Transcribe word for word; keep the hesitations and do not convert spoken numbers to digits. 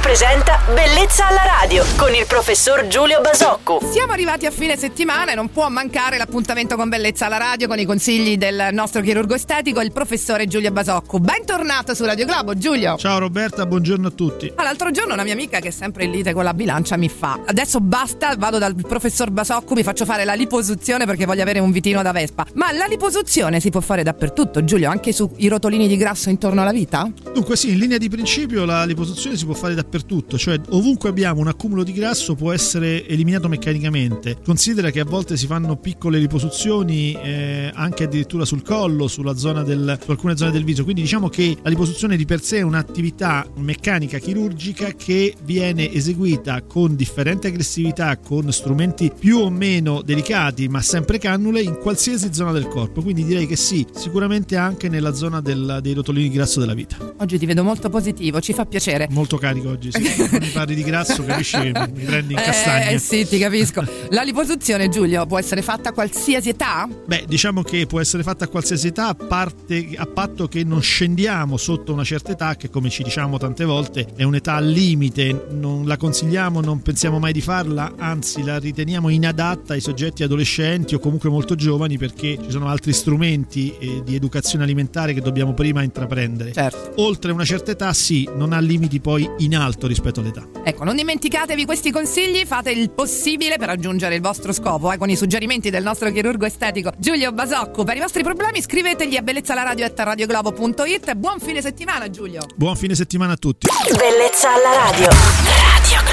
presenta Bellezza alla radio con il professor Giulio Basocco. Siamo arrivati a fine settimana e non può mancare l'appuntamento con Bellezza alla radio con i consigli del nostro chirurgo estetico, il professore Giulio Basocco. Bentornato su Radio Globo, Giulio. Ciao Roberta, buongiorno a tutti. L'altro giorno una mia amica che è sempre in lite con la bilancia mi fa: adesso basta, vado dal professor Basocco, mi faccio fare la liposuzione perché voglio avere un vitino da Vespa. Ma la liposuzione si può fare dappertutto, Giulio, anche sui rotolini di grasso intorno alla vita? Dunque sì, in linea di principio la liposuzione si può fare dappertutto, cioè ovunque abbiamo un accumulo di grasso può essere eliminato meccanicamente. Considera che a volte si fanno piccole liposuzioni eh, anche addirittura sul collo, sulla zona del, su alcune zone del viso, quindi diciamo che la liposuzione di per sé è un'attività meccanica chirurgica che viene eseguita con differente aggressività, con strumenti più o meno delicati, ma sempre cannule, in qualsiasi zona del corpo. Quindi direi che sì, sicuramente anche nella zona del, dei rotolini di grasso della vita. Oggi ti vedo molto positivo, ci fa piacere. Molto carico oggi, sì. Quando mi parli di grasso capisci che mi prendi in castagna. Eh sì, ti capisco. La liposuzione, Giulio, può essere fatta a qualsiasi età? Beh, diciamo che può essere fatta a qualsiasi età, a parte a patto che non scendiamo sotto una certa età, che come ci diciamo tante volte è un'età al limite, non la consigliamo, non pensiamo mai di farla, anzi la riteniamo inadatta ai soggetti adolescenti o comunque molto giovani, perché ci sono altri strumenti eh, di educazione alimentare che dobbiamo prima intraprendere. Certo. Oltre una certa età sì, non ha limiti poi in alto rispetto all'età. Ecco, non dimenticatevi questi consigli, fate il possibile per raggiungere il vostro scopo, eh, con i suggerimenti del nostro chirurgo estetico Giulio Basocco. Per i vostri problemi scrivetegli a bellezzalaradio chiocciola radioglobo punto it. Buon fine settimana, Giulio. Buon fine settimana a tutti. Bellezza alla radio. Radio